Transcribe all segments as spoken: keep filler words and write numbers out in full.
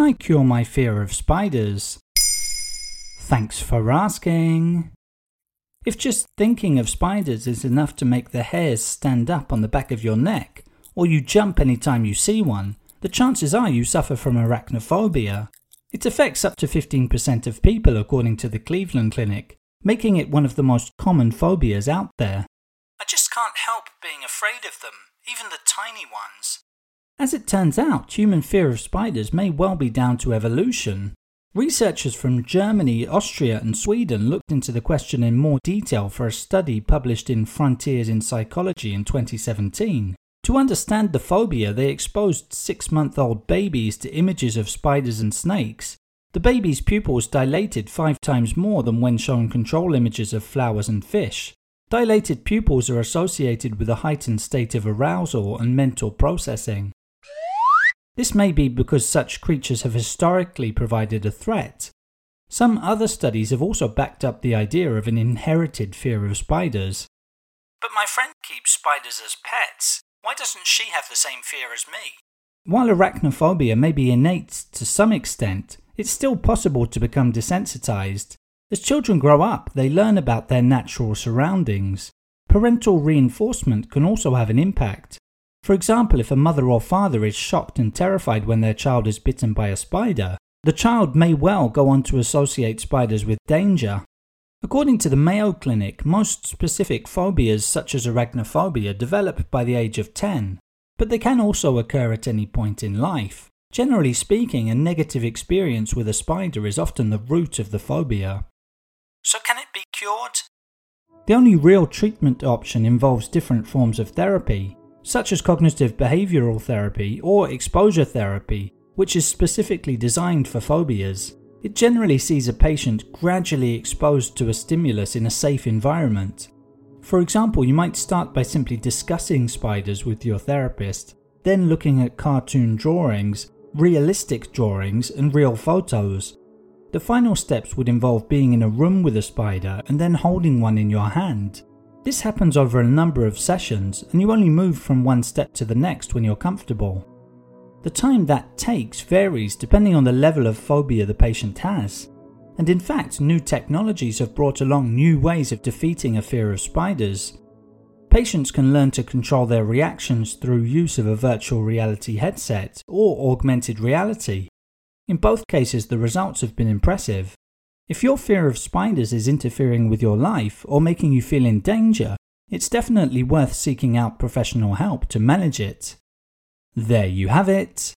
I cure my fear of spiders? Thanks for asking. If just thinking of spiders is enough to make the hairs stand up on the back of your neck, or you jump anytime you see one, the chances are you suffer from arachnophobia. It affects up to fifteen percent of people according to the Cleveland Clinic, making it one of the most common phobias out there. I just can't help being afraid of them, even the tiny ones. As it turns out, human fear of spiders may well be down to evolution. Researchers from Germany, Austria and Sweden looked into the question in more detail for a study published in Frontiers in Psychology in twenty seventeen. To understand the phobia, they exposed six-month-old babies to images of spiders and snakes. The baby's pupils dilated five times more than when shown control images of flowers and fish. Dilated pupils are associated with a heightened state of arousal and mental processing. This may be because such creatures have historically provided a threat. Some other studies have also backed up the idea of an inherited fear of spiders. But my friend keeps spiders as pets. Why doesn't she have the same fear as me? While arachnophobia may be innate to some extent, it's still possible to become desensitized. As children grow up, they learn about their natural surroundings. Parental reinforcement can also have an impact. For example, if a mother or father is shocked and terrified when their child is bitten by a spider, the child may well go on to associate spiders with danger. According to the Mayo Clinic, most specific phobias such as arachnophobia develop by the age of ten, but they can also occur at any point in life. Generally speaking, a negative experience with a spider is often the root of the phobia. So can it be cured? The only real treatment option involves different forms of therapy, such as cognitive behavioral therapy or exposure therapy, which is specifically designed for phobias. It generally sees a patient gradually exposed to a stimulus in a safe environment. For example, you might start by simply discussing spiders with your therapist, then looking at cartoon drawings, realistic drawings, and real photos. The final steps would involve being in a room with a spider and then holding one in your hand. This happens over a number of sessions, and you only move from one step to the next when you're comfortable. The time that takes varies depending on the level of phobia the patient has. And in fact, new technologies have brought along new ways of defeating a fear of spiders. Patients can learn to control their reactions through use of a virtual reality headset or augmented reality. In both cases, the results have been impressive. If your fear of spiders is interfering with your life or making you feel in danger, it's definitely worth seeking out professional help to manage it. There you have it.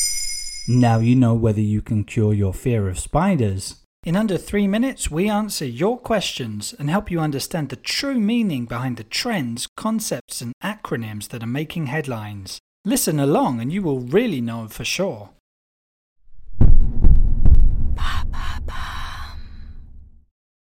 Now you know whether you can cure your fear of spiders. In under three minutes, we answer your questions and help you understand the true meaning behind the trends, concepts, and acronyms that are making headlines. Listen along and you will really know for sure.